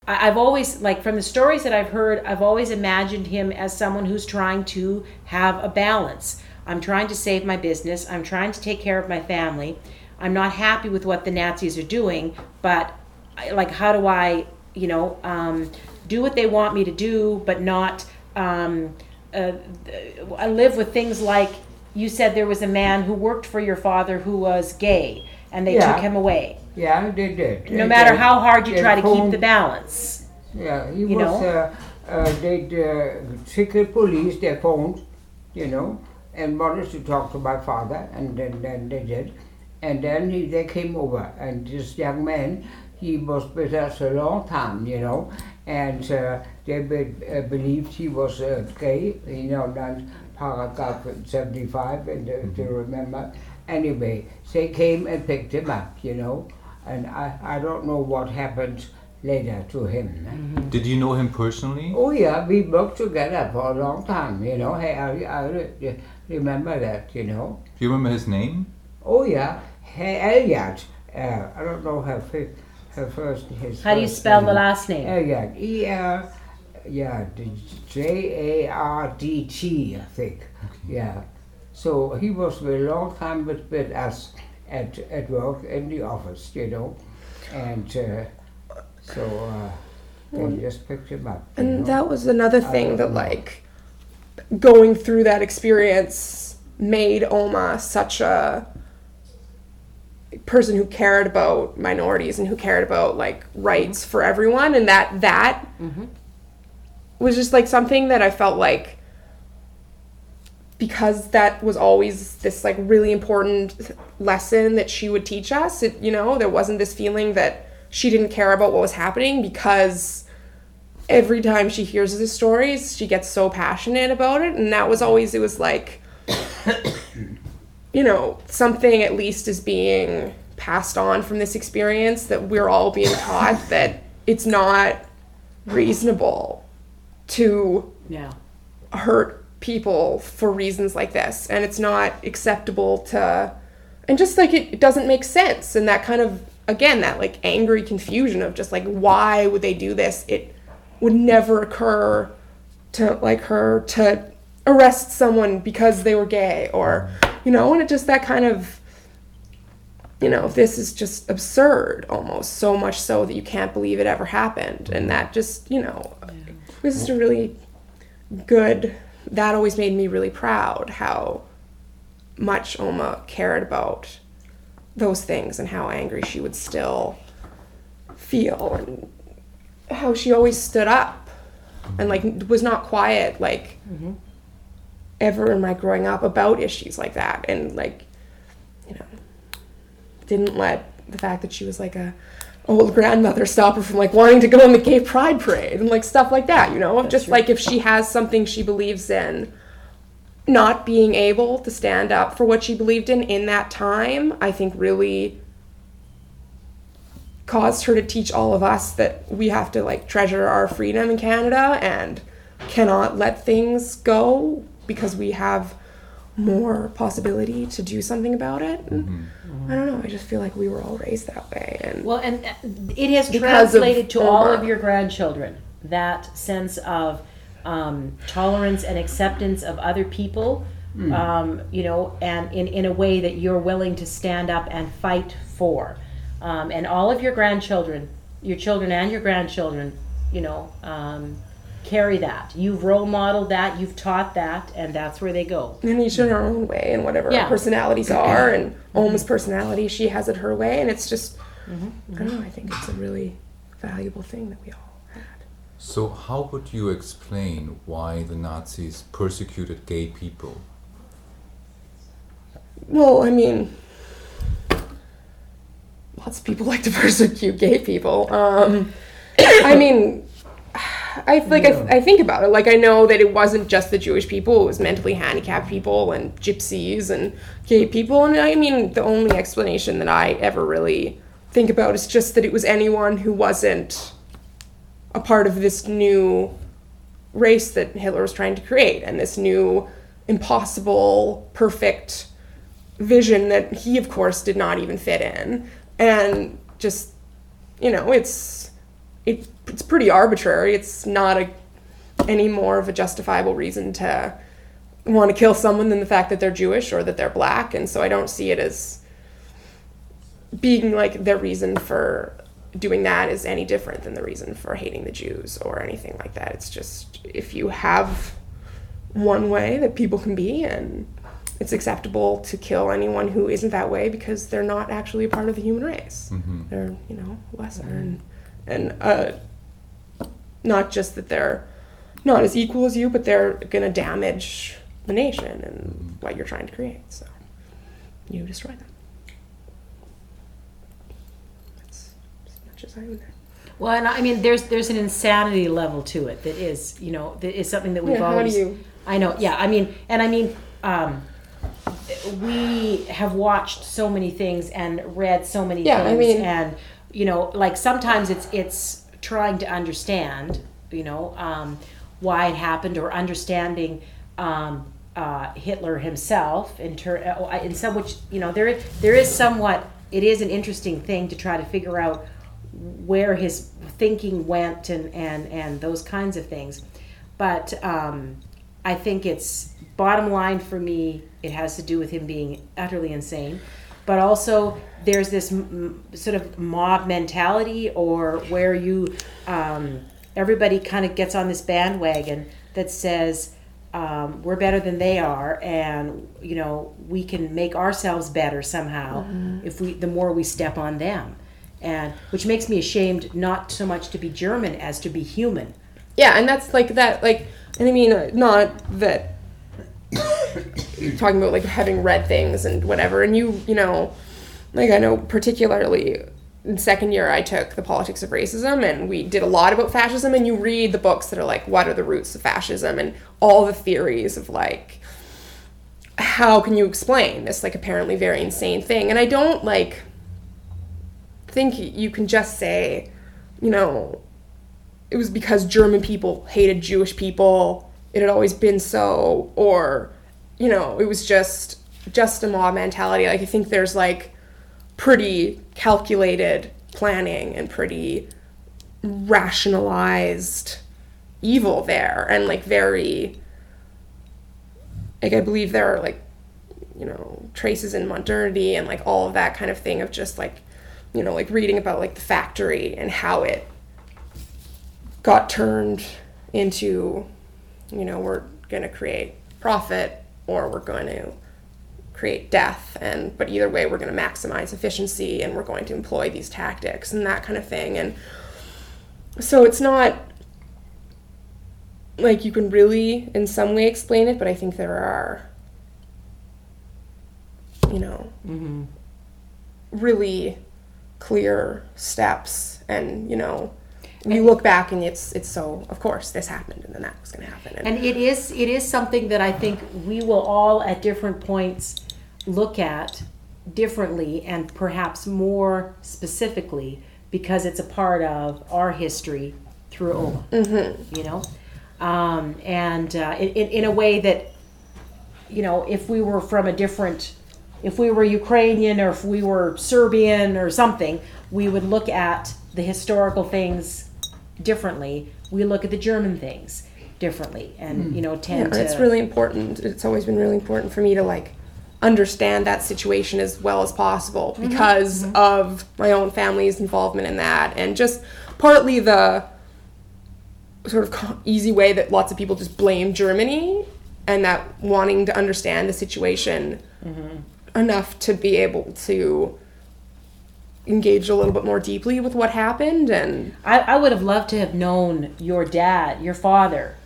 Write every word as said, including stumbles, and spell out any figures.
I've always, like from the stories that I've heard, I've always imagined him as someone who's trying to have a balance. I'm trying to save my business. I'm trying to take care of my family. I'm not happy with what the Nazis are doing, but like, how do I, you know, um, do what they want me to do, but not um, uh, I live with things like, you said there was a man who worked for your father who was gay, and they Yeah. took him away. Yeah, they did. No They matter did. how hard you They try to keep phoned- the balance. Yeah, he You was, know? uh, uh, they, uh, secret police, they phoned, you know, and wanted to talk to my father, and then, then they did. And then he, they came over, and this young man, he was with us a long time, you know, and uh, they be, uh, believed he was uh, gay, you know, then paragraph seventy-five, and uh, if you remember. Anyway, they came and picked him up, you know, and I, I don't know what happened later to him. Mm-hmm. Did you know him personally? Oh yeah, we worked together for a long time, you know. Hey, I, I re- remember that, you know. Do you remember his name? Oh yeah, hey, Elliot. Uh, I don't know her, fi- her first his How do you first spell name. the last name? Elliot. E L, yeah, the J A R D T, I think. Yeah. So he was for a long time with, with us at at work in the office, you know, and uh, so uh, they just picked him up. you And know. that was another thing that, don't know. like, going through that experience made Oma such a person who cared about minorities and who cared about, like, rights for everyone. And that that Mm-hmm. was just, like, something that I felt like, because that was always this, like, really important lesson that she would teach us, it, you know, there wasn't this feeling that she didn't care about what was happening, because every time she hears the stories, she gets so passionate about it. And that was always, it was like, you know, something at least is being passed on from this experience, that we're all being taught that it's not reasonable to Yeah. hurt people for reasons like this, and it's not acceptable to, and just like it, it doesn't make sense. And that kind of, again, that like angry confusion of just like, why would they do this? It would never occur to like her to arrest someone because they were gay, or, you know, and it just, that kind of, you know, this is just absurd almost, so much so that you can't believe it ever happened. And that just, you know, this is a really good, that always made me really proud, how much Oma cared about those things and how angry she would still feel, and how she always stood up and like was not quiet like Mm-hmm. ever in my growing up about issues like that, and like, you know, didn't let the fact that she was like a old grandmother stop her from like wanting to go on the gay pride parade and like stuff like that, you know. That's just true. like, if she has something she believes in, not being able to stand up for what she believed in in that time, I think really caused her to teach all of us that we have to like treasure our freedom in Canada and cannot let things go because we have more possibility to do something about it. And I don't know, I just feel like we were all raised that way. And Well, and uh, it has Because of translated to all Oma. of your grandchildren, that sense of um, tolerance and acceptance of other people, um, you know, and in, in a way that you're willing to stand up and fight for. Um, and all of your grandchildren, your children and your grandchildren, you know, um, carry that. You've role modeled that, you've taught that, and that's where they go. and each in our own way, and whatever Yeah. our personalities are, and Oma's personality, she has it her way, and it's just, I don't know, I think it's a really valuable thing that we all had. So how would you explain why the Nazis persecuted gay people? Well, I mean, lots of people like to persecute gay people. Um, I mean, I like Yeah. I, I think about it. Like, I know that it wasn't just the Jewish people; it was mentally handicapped people and gypsies and gay people. And I mean, the only explanation that I ever really think about is just that it was anyone who wasn't a part of this new race that Hitler was trying to create, and this new impossible, perfect vision that he, of course, did not even fit in. And just, you know, it's it it's pretty arbitrary. It's not a any more of a justifiable reason to want to kill someone than the fact that they're Jewish or that they're black. And so I don't see it as being like their reason for doing that is any different than the reason for hating the Jews or anything like that. It's just, if you have one way that people can be, and it's acceptable to kill anyone who isn't that way because they're not actually a part of the human race. Mm-hmm. They're, you know, lesser and and uh, not just that they're not as equal as you, but they're gonna damage the nation and what you're trying to create. So you destroy them. That's as much as I would. Well, and I mean, there's there's an insanity level to it that is, you know, that is something that we've Yeah, how do always. you- I know, yeah. I mean, and I mean, um, we have watched so many things and read so many Yeah, I things, mean- and you know, like sometimes it's it's trying to understand, you know, um, why it happened, or understanding um, uh, Hitler himself in ter- uh, in some which, you know, there there is somewhat, it is an interesting thing to try to figure out where his thinking went, and and and those kinds of things. But um, I think it's, bottom line for me, it has to do with him being utterly insane. But also there's this m- sort of mob mentality, or where you um, everybody kind of gets on this bandwagon that says um, we're better than they are, and you know, we can make ourselves better somehow if we the more we step on them, and which makes me ashamed not so much to be German as to be human. Yeah, and that's like that, like, and I mean, uh, not that you're talking about like having read things and whatever, and you, you know, like I know particularly in second year I took the politics of racism, and we did a lot about fascism, and you read the books that are like, what are the roots of fascism, and all the theories of like, how can you explain this like apparently very insane thing? And I don't like think you can just say, you know, it was because German people hated Jewish people, it had always been so, or, you know, it was just just a mob mentality. Like, I think there's like pretty calculated planning and pretty rationalized evil there, and like very, like, I believe there are like, you know, traces in modernity and like all of that kind of thing of just like, you know, like reading about like the factory and how it got turned into, you know, we're going to create profit or we're going to create death, and but either way we're going to maximize efficiency and we're going to employ these tactics and that kind of thing. And so it's not like you can really in some way explain it, but I think there are, you know, Mm-hmm. really clear steps, and you know, you look back and it's it's so, of course this happened and then that was going to happen, and, And it is it is something that I think we will all at different points look at differently, and perhaps more specifically because it's a part of our history through Oma. mm-hmm. You know, um, and uh, in, in in a way that, you know, if we were from a different, if we were Ukrainian or if we were Serbian or something, we would look at the historical things differently. We look at the German things differently, and you know, Yeah, tend and to. it's really important. It's always been really important for me to like understand that situation as well as possible because of my own family's involvement in that, and just partly the sort of co- easy way that lots of people just blame Germany, and that wanting to understand the situation enough to be able to engage a little bit more deeply with what happened. And I, I would have loved to have known your dad, your father,